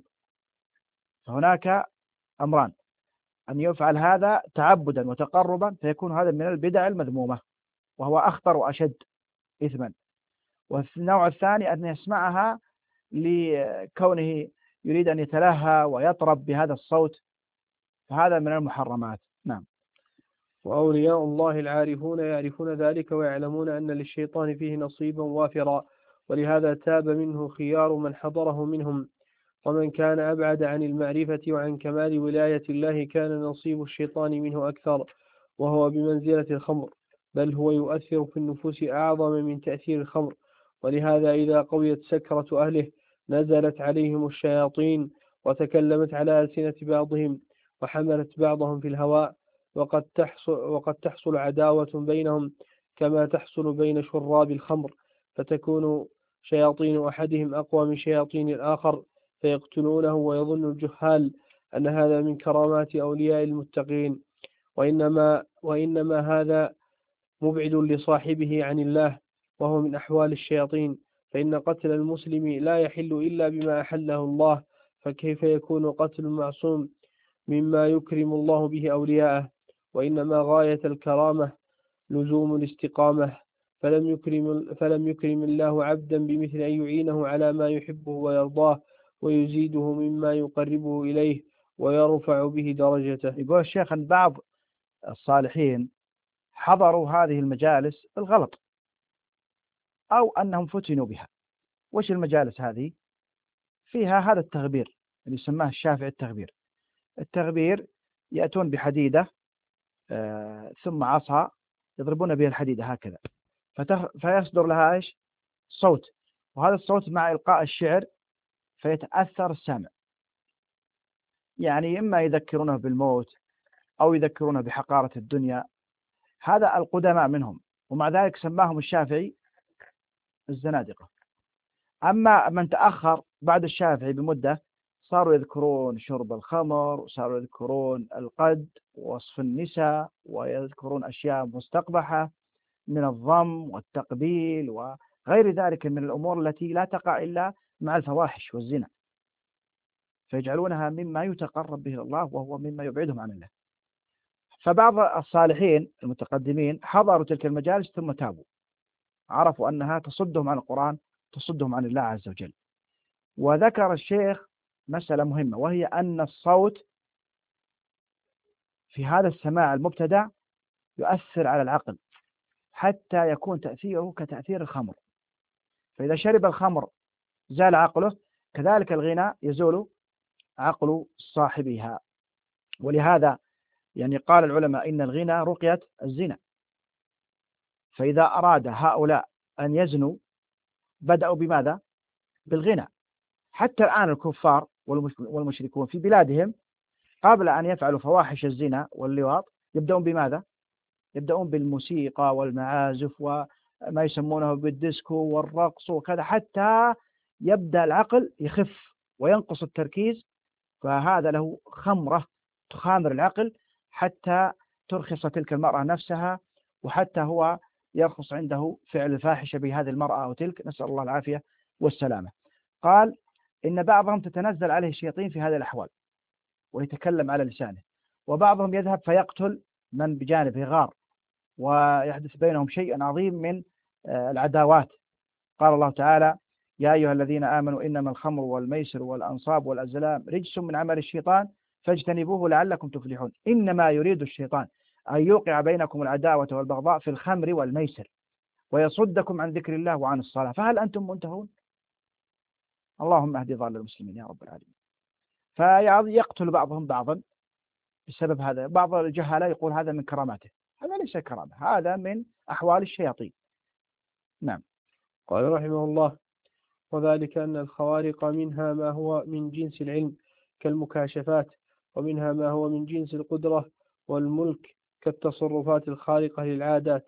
فهناك أمران: أن يفعل هذا تعبدا وتقربا فيكون هذا من البدع المذمومة وهو أخطر وأشد إثما. والنوع الثاني أن يسمعها لكونه يريد أن يتلهى ويطرب بهذا الصوت، فهذا من المحرمات. نعم. وأولياء الله العارفون يعرفون ذلك ويعلمون أن للشيطان فيه نصيبا وافرا، ولهذا تاب منه خيار من حضره منهم. ومن كان أبعد عن المعرفة وعن كمال ولاية الله كان نصيب الشيطان منه أكثر، وهو بمنزلة الخمر، بل هو يؤثر في النفوس أعظم من تأثير الخمر. ولهذا إذا قويت سكرة أهله نزلت عليهم الشياطين وتكلمت على ألسنة بعضهم وحملت بعضهم في الهواء، وقد تحصل, وقد تحصل عداوة بينهم كما تحصل بين شراب الخمر، فتكون شياطين أحدهم أقوى من شياطين الآخر فيقتلونه، ويظن الجهال أن هذا من كرامات أولياء المتقين، وإنما, وإنما هذا مبعد لصاحبه عن الله، وهو من أحوال الشياطين. فإن قتل المسلم لا يحل إلا بما أحله الله، فكيف يكون قتل المعصوم مما يكرم الله به أولياءه؟ وإنما غاية الكرامة لزوم الاستقامة، فلم يكرم, فلم يكرم الله عبدا بمثل أن يعينه على ما يحبه ويرضاه ويزيده مما يقربه إليه ويرفع به درجته. يقول الشيخ أن بعض الصالحين حضروا هذه المجالس بالغلط أو أنهم فتنوا بها. وش المجالس هذه؟ فيها هذا التغبير اللي يسماه الشافعي التغبير. التغبير يأتون بحديدة آه ثم عصا يضربون بها الحديدة هكذا، فتخ... فيصدر لها إيش؟ صوت، وهذا الصوت مع إلقاء الشعر فيتأثر السامع، يعني إما يذكرونه بالموت أو يذكرونه بحقارة الدنيا. هذا القدماء منهم، ومع ذلك سماهم الشافعي الزنادقة. أما من تأخر بعد الشافعي بمدة صاروا يذكرون شرب الخمر، وصاروا يذكرون القد ووصف النساء، ويذكرون أشياء مستقبحة من الضم والتقبيل وغير ذلك من الأمور التي لا تقع إلا مع الفواحش والزنا، فيجعلونها مما يتقرب به الله وهو مما يبعدهم عن الله. فبعض الصالحين المتقدمين حضروا تلك المجالس ثم تابوا، عرفوا أنها تصدهم عن القرآن، تصدهم عن الله عز وجل. وذكر الشيخ مسألة مهمة، وهي أن الصوت في هذا السماع المبتدع يؤثر على العقل حتى يكون تأثيره كتأثير الخمر، فإذا شرب الخمر زال عقله، كذلك الغناء يزول عقل صاحبها. ولهذا يعني قال العلماء إن الغنى رقية الزنا، فإذا أراد هؤلاء أن يزنوا بدأوا بماذا؟ بالغنى. حتى الآن الكفار والمشركون في بلادهم قبل أن يفعلوا فواحش الزنا واللواط يبدأون بماذا؟ يبدأون بالموسيقى والمعازف وما يسمونه بالديسكو والرقص وكذا، حتى يبدأ العقل يخف وينقص التركيز، فهذا له خمرة تخامر العقل حتى ترخص تلك المرأة نفسها، وحتى هو يرخص عنده فعل الفاحشة بهذه المرأة أو تلك، نسأل الله العافية والسلامة. قال إن بعضهم تتنزل عليه الشياطين في هذه الأحوال ويتكلم على لسانه، وبعضهم يذهب فيقتل من بجانبه غار، ويحدث بينهم شيء عظيم من العداوات. قال الله تعالى: يا أيها الذين آمنوا إنما الخمر والميسر والأنصاب والأزلام رجس من عمل الشيطان فاجتنبوه لعلكم تفلحون. إنما يريد الشيطان أن يوقع بينكم العداوة والبغضاء في الخمر والميسر ويصدكم عن ذكر الله وعن الصلاة فهل أنتم منتهون؟ اللهم اهد ضال المسلمين يا رب العالمين. فيقتل بعضهم بعضا بسبب هذا. بعض الجهلاء يقول هذا من كراماته، هذا ليس كرامة، هذا من أحوال الشياطين. نعم. قال رحمه الله: وذلك أن الخوارق منها ما هو من جنس العلم كالمكاشفات، ومنها ما هو من جنس القدرة والملك كالتصرفات الخارقة للعادات،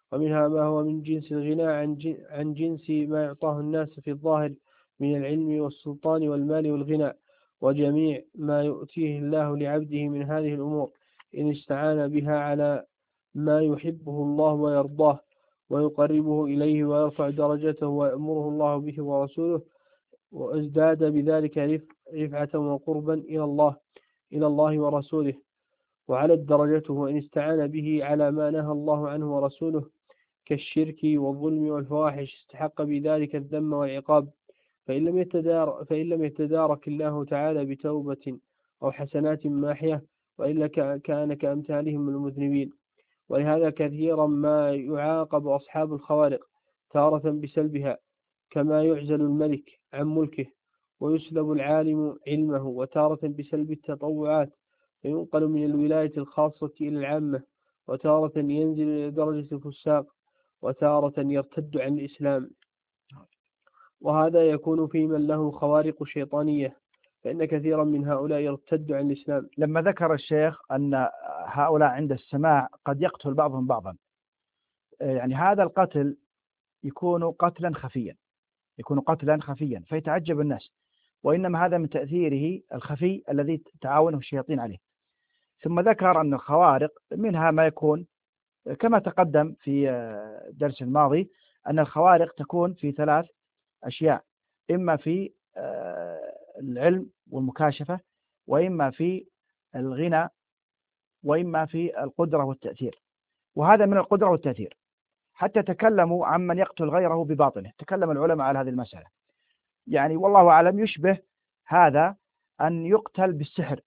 ومنها ما هو من جنس الغنى عن عن جنس ما يعطاه الناس في الظاهر من العلم والسلطان والمال والغنى، وجميع ما يؤتيه الله لعبده من هذه الأمور إن استعان بها على ما يحبه الله ويرضاه ويقربه إليه ويرفع درجته ويأمره الله به ورسوله، وازداد بذلك رفعة وقربا إلى الله إلى الله ورسوله، وعلت درجته وإن استعان به على ما نهى الله عنه ورسوله كالشرك والظلم والفواحش استحق بذلك الذم والعقاب، فإن لم يتدارك, فإن لم يتدارك الله تعالى بتوبة أو حسنات ماحية وإلا كان كأمثالهم المذنبين. ولهذا كثيرا ما يعاقب أصحاب الخوارق تارة بسلبها، كما يعزل الملك عن ملكه ويسلب العالم علمه، وتارة بسلب التطوعات فينقل من الولاية الخاصة إلى العامة، وتارة ينزل إلى درجة الفساق، وتارة يرتد عن الإسلام. وهذا يكون في من له خوارق شيطانية، فإن كثيرا من هؤلاء يرتد عن الإسلام. لما ذكر الشيخ أن هؤلاء عند السماع قد يقتل بعضهم بعضا، يعني هذا القتل يكون قتلا خفيا يكون قتلا خفيا فيتعجب الناس، وإنما هذا من تأثيره الخفي الذي تعاونه الشياطين عليه. ثم ذكر أن الخوارق منها ما يكون كما تقدم في الدرس الماضي أن الخوارق تكون في ثلاث أشياء، إما في العلم والمكاشفة، وإما في الغنى، وإما في القدرة والتأثير. وهذا من القدرة والتأثير، حتى تكلموا عن من يقتل غيره بباطنه، تكلم العلماء على هذه المسألة. يعني والله أعلم يشبه هذا أن يقتل بالسحر،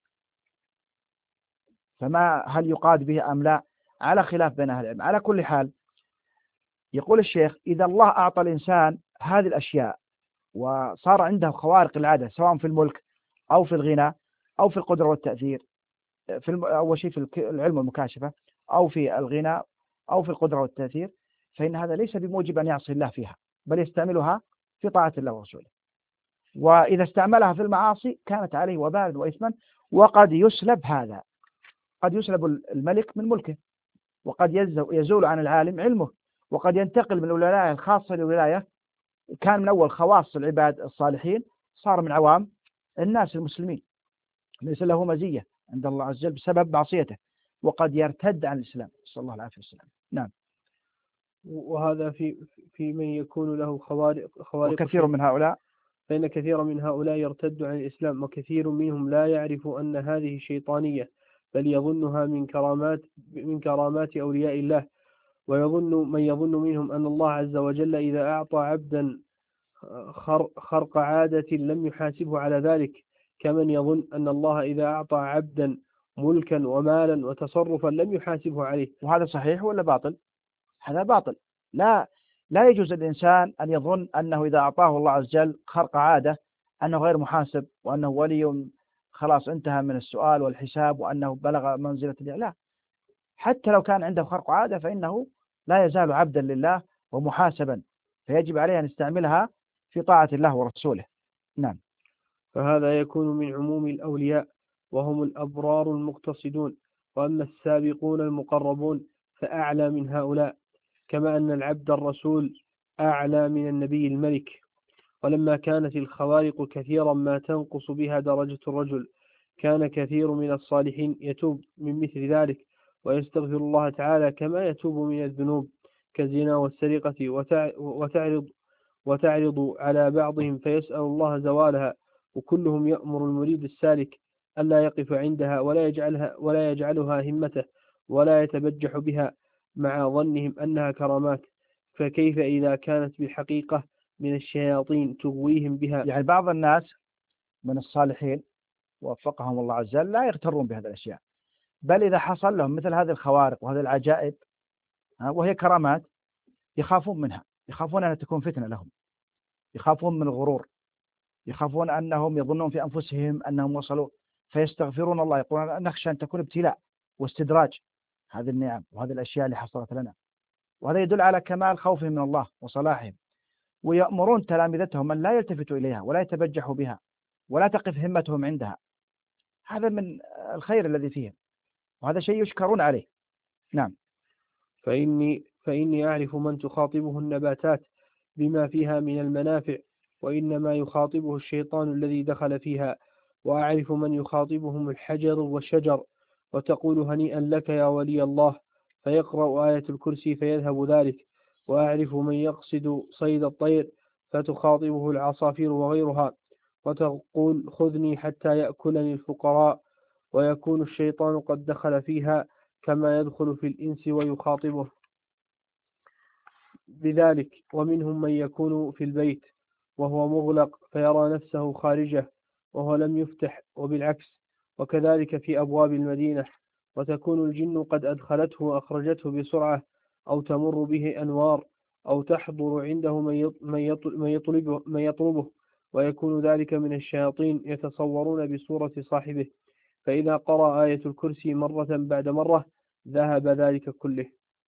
فما هل يقاد به أم لا على خلاف بين أهل العلم. على كل حال يقول الشيخ إذا الله أعطى الإنسان هذه الأشياء وصار عنده خوارق العادة سواء في الملك أو في الغنى أو في القدرة والتأثير، في أول شيء في العلم والمكاشفة أو في الغنى أو في القدرة والتأثير، فإن هذا ليس بموجب أن يعصي الله فيها، بل يستعملها في طاعة الله ورسوله. وإذا استعملها في المعاصي كانت عليه وبالا وإثما، وقد يسلب هذا، قد يسلب الملك من ملكه، وقد يزول عن العالم علمه، وقد ينتقل من الولاية الخاصة للولاية كان من أول خواص العباد الصالحين صار من عوام الناس المسلمين، ليس له مزية عند الله عز وجل بسبب معصيته، وقد يرتد عن الإسلام، صلى الله عليه وسلم. نعم. وهذا في في من يكون له خوارق خوارق وكثير من هؤلاء فإن كثيرا من هؤلاء يرتد عن الإسلام، وكثير منهم لا يعرف أن هذه شيطانية، بل يظنها من كرامات من كرامات أولياء الله، ويظن من يظن منهم أن الله عز وجل إذا أعطى عبدا خرق عادة لم يحاسبه على ذلك، كمن يظن أن الله إذا أعطى عبدا ملكا ومالا وتصرفا لم يحاسبه عليه. وهذا صحيح ولا باطل؟ هذا باطل. لا لا يجوز الإنسان أن يظن أنه إذا أعطاه الله عز وجل خرق عادة أنه غير محاسب، وأنه ولي خلاص انتهى من السؤال والحساب، وأنه بلغ منزلة الله. لا، حتى لو كان عنده خرق عادة فإنه لا يزال عبدا لله ومحاسبا، فيجب عليه أن يستعملها في طاعة الله ورسوله. نعم. فهذا يكون من عموم الأولياء وهم الأبرار المقتصدون، وأما السابقون المقربون فأعلى من هؤلاء، كما أن العبد الرسول أعلى من النبي الملك. ولما كانت الخوارق كثيرا ما تنقص بها درجة الرجل، كان كثير من الصالحين يتوب من مثل ذلك ويستغفر الله تعالى كما يتوب من الذنوب كالزنا والسرقة، وتعرض وتعرض على بعضهم فيسأل الله زوالها، وكلهم يأمر المريد السالك ألا يقف عندها ولا يجعلها ولا يجعلها همته ولا يتبجح بها مع ظنهم أنها كرامات، فكيف إذا كانت بالحقيقة من الشياطين تغويهم بها. يعني بعض الناس من الصالحين وفقهم الله عز وجل لا يغترون بهذه الأشياء، بل إذا حصل لهم مثل هذه الخوارق وهذه العجائب وهي كرامات يخافون منها، يخافون أن تكون فتنة لهم، يخافون من الغرور، يخافون أنهم يظنون في أنفسهم أنهم وصلوا، فيستغفرون الله، يقولون نخشى أن تكون ابتلاء واستدراج هذه النعم وهذه الأشياء اللي حصلت لنا. وهذا يدل على كمال خوفهم من الله وصلاحهم، ويأمرون تلامذتهم أن لا يلتفتوا إليها ولا يتبجحوا بها ولا تقف همتهم عندها. هذا من الخير الذي فيهم، وهذا شيء يشكرون عليه. نعم. فإني فإني أعرف من تخاطبه النباتات بما فيها من المنافع، وإنما يخاطبه الشيطان الذي دخل فيها. وأعرف من يخاطبهم الحجر والشجر، وتقول هنيئا لك يا ولي الله، فيقرأ آية الكرسي فيذهب ذلك. وأعرف من يقصد صيد الطير، فتخاطبه العصافير وغيرها، وتقول خذني حتى يأكلني الفقراء، ويكون الشيطان قد دخل فيها كما يدخل في الإنس ويخاطبه بذلك. ومنهم من يكون في البيت وهو مغلق فيرى نفسه خارجه وهو لم يفتح، وبالعكس. وكذلك في أبواب المدينة، وتكون الجن قد أدخلته وأخرجته بسرعة، أو تمر به أنوار، أو تحضر عنده من يطلبه, من يطلبه ويكون ذلك من الشياطين يتصورون بصورة صاحبه، فإذا قرأ آية الكرسي مرة بعد مرة ذهب ذلك كله.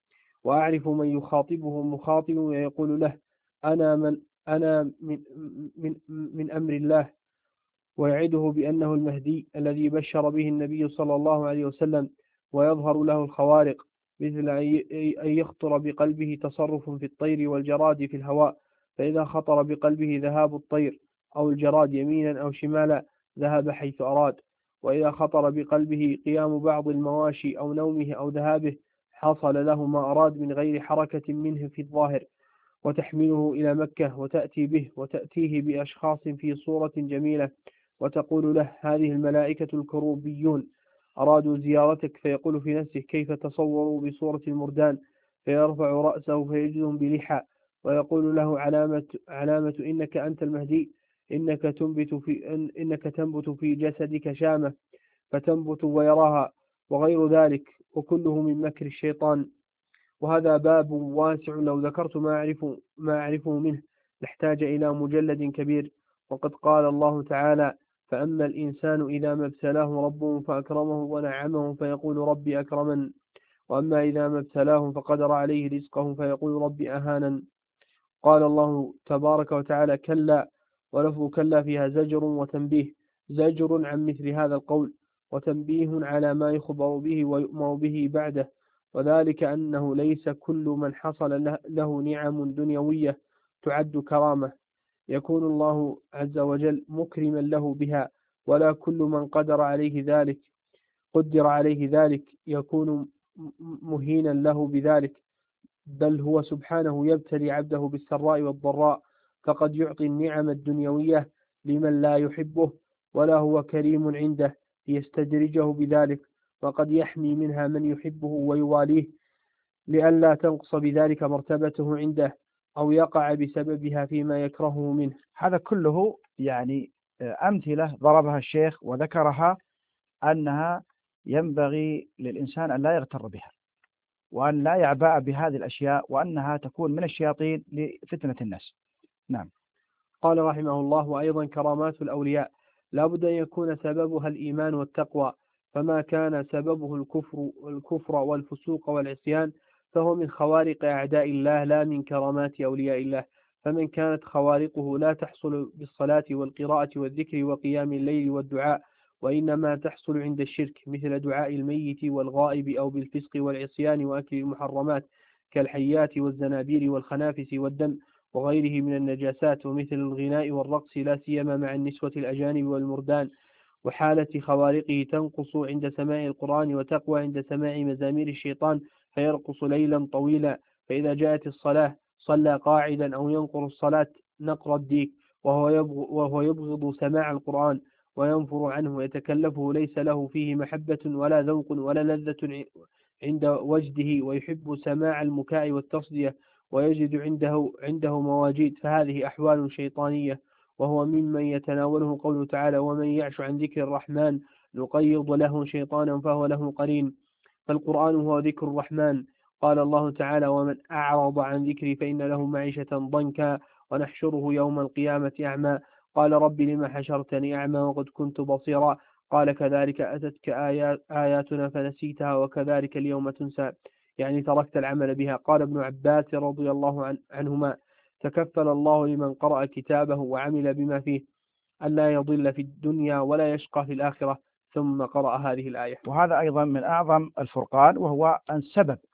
وأعرف من يخاطبه مخاطب ويقول له أنا من أنا من, من, من أمر الله، ويعده بأنه المهدي الذي بشر به النبي صلى الله عليه وسلم، ويظهر له الخوارق، مثل أن يخطر بقلبه تصرف في الطير والجراد في الهواء، فإذا خطر بقلبه ذهاب الطير أو الجراد يمينا أو شمالا ذهب حيث أراد، وإذا خطر بقلبه قيام بعض المواشي أو نومه أو ذهابه حصل له ما أراد من غير حركة منه في الظاهر. وتحمله إلى مكة وتأتي به وتأتيه بأشخاص في صورة جميلة، وتقول له هذه الملائكة الكروبيون أرادوا زيارتك، فيقول في نفسه كيف تصوروا بصورة المردان، فيرفع رأسه فيجدهم بلحى، ويقول له علامة, علامة إنك أنت المهدي، إنك تنبت في, إن إنك تنبت في جسدك شامة فتنبت ويراها، وغير ذلك، وكله من مكر الشيطان. وهذا باب واسع، لو ذكرت ما أعرف ما أعرفه منه لاحتاج إلى مجلد كبير. وقد قال الله تعالى فأما الإنسان إذا ما ابتلاه ربه فأكرمه ونعمه فيقول ربي أكرمن، وأما إذا ما ابتلاه فقدر عليه رزقه فيقول ربي أهانن. قال الله تبارك وتعالى كلا، ولفظ كلا فيها زجر وتنبيه، زجر عن مثل هذا القول، وتنبيه على ما يخبر به ويؤمر به بعده، وذلك أنه ليس كل من حصل له نعم دنيوية تعد كرامة يكون الله عز وجل مكرما له بها، ولا كل من قدر عليه ذلك قدر عليه ذلك يكون مهينا له بذلك، بل هو سبحانه يبتلي عبده بالسراء والضراء، فقد يعطي النعم الدنيوية لمن لا يحبه ولا هو كريم عنده ليستدرجه بذلك، وقد يحمي منها من يحبه ويواليه لئلا تنقص بذلك مرتبته عنده أو يقع بسببها فيما يكرهه منه. هذا كله يعني أمثلة ضربها الشيخ وذكرها أنها ينبغي للإنسان أن لا يغتر بها، وأن لا يعبأ بهذه الأشياء، وأنها تكون من الشياطين لفتنة الناس. نعم. قال رحمه الله وأيضا كرامات الأولياء لا بد أن يكون سببها الإيمان والتقوى، فما كان سببه الكفر, الكفر والفسوق والعصيان فهو من خوارق أعداء الله لا من كرامات أولياء الله. فمن كانت خوارقه لا تحصل بالصلاة والقراءة والذكر وقيام الليل والدعاء، وإنما تحصل عند الشرك، مثل دعاء الميت والغائب، أو بالفسق والعصيان وأكل المحرمات كالحيات والزنابير والخنافس والدم وغيره من النجاسات، ومثل الغناء والرقص لا سيما مع النسوة الأجانب والمردان. وحالة خوارقه تنقص عند سماع القرآن، وتقوى عند سماع مزامير الشيطان فيرقص ليلا طويلا، فإذا جاءت الصلاة صلى قاعدا أو ينقر الصلاة نقر الديك، وهو يبغض سماع القرآن وينفر عنه ويتكلفه، ليس له فيه محبة ولا ذوق ولا لذة عند وجده، ويحب سماع المكاء والتصدية ويجد عنده عنده مواجيد، فهذه أحوال شيطانية، وهو ممن يتناوله قوله تعالى ومن يعش عن ذكر الرحمن نقيض له شيطانا فهو له قرين. فالقرآن هو ذكر الرحمن. قال الله تعالى ومن أعرض عن ذكري فإن له معيشة ضنكا ونحشره يوم القيامة أعمى. قال رب لما حشرتني أعمى وقد كنت بصيرا. قال كذلك أتتك آيات آياتنا فنسيتها وكذلك اليوم تنسى، يعني تركت العمل بها. قال ابن عباس رضي الله عن عنهما تكفل الله لمن قرأ كتابه وعمل بما فيه أن لا يضل في الدنيا ولا يشقى في الآخرة، ثم قرأ هذه الآية. وهذا أيضا من أعظم الفرقان، وهو أن سبب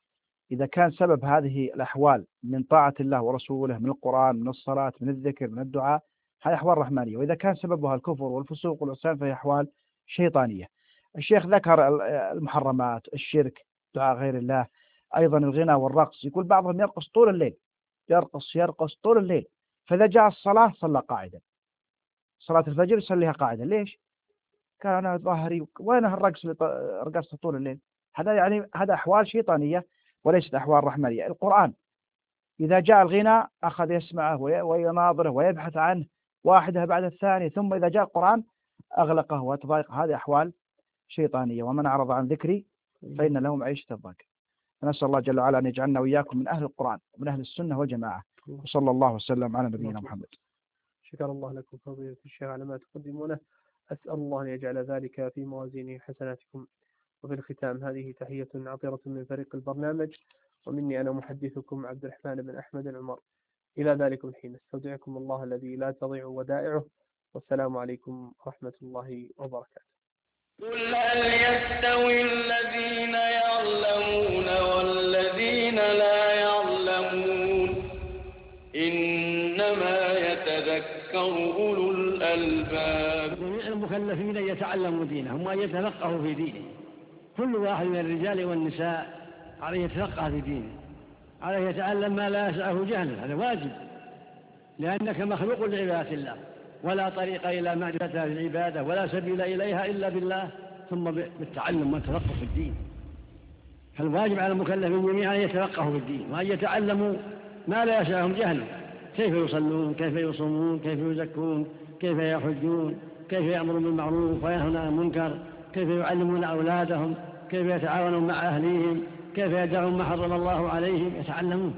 إذا كان سبب هذه الأحوال من طاعة الله ورسوله، من القرآن، من الصلاة، من الذكر، من الدعاء، هذه أحوال رحمانية. وإذا كان سببها الكفر والفسوق والعصيان فهي أحوال شيطانية. الشيخ ذكر المحرمات، الشرك، دعاء غير الله، أيضا الغنى والرقص. يقول بعضهم يرقص طول الليل، يرقص يرقص طول الليل، فإذا جاء الصلاة صلى قاعدا، صلاة الفجر يصليها قاعدا. ليش؟ قال أنا ظاهري، وين الرقص اللي رقصت طول الليل؟ هذا يعني هذا أحوال شيطانية وليست أحوال رحمانية. القرآن إذا جاء الغنى أخذ يسمعه ويناظره ويبحث عنه واحدة بعد الثانية، ثم إذا جاء القرآن أغلقه وتضايق. هذه أحوال شيطانية. ومن أعرض عن ذكري فإن له معيشة ضنكا. نسأل الله جل وعلا أن يجعلنا وإياكم من أهل القرآن ومن أهل السنة والجماعة. وصلى الله وسلم على نبينا محمد. شكر الله لكم فضيلة الشيخ على ما تقدمونه. أسأل الله أن يجعل ذلك في موازين حسناتكم. وفي الختام هذه تحية عطرة من فريق البرنامج، ومني أنا محدثكم عبد الرحمن بن أحمد العمر. إلى ذلك الحين استودعكم الله الذي لا تضيع ودائعه، والسلام عليكم ورحمة الله وبركاته. قل هل يستوي الذين يعلمون والذين لا يعلمون إنما يتذكر أولو الألباب. جميع المكلفين يتعلموا دينهم وأن يتفقهوا في دينه. كل واحد من الرجال والنساء عليه يتفقه في دينه، عليه يتعلم ما لا يسعه جهله. هذا واجب، لأنك مخلوق لعبادة الله، ولا طريق إلى معرفتها في العبادة ولا سبيل إليها إلا بالله، ثم بالتعلم والتفقه في الدين. فالواجب على المكلفين جميعا أن يتفقهوا في الدين وأن يتعلموا ما لا يسعهم جهله، كيف يصلون، كيف يصومون، كيف يزكون، كيف يحجون، كيف يأمرون بالمعروف وينهون عن المنكر، كيف يعلمون أولادهم، كيف يتعاونون مع أهليهم، كيف يدعون ما حرم الله عليهم. يتعلمون.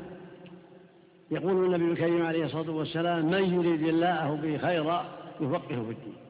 يقول النبي الكريم عليه الصلاة والسلام: من يريد الله به خيرا يفقهه في الدين.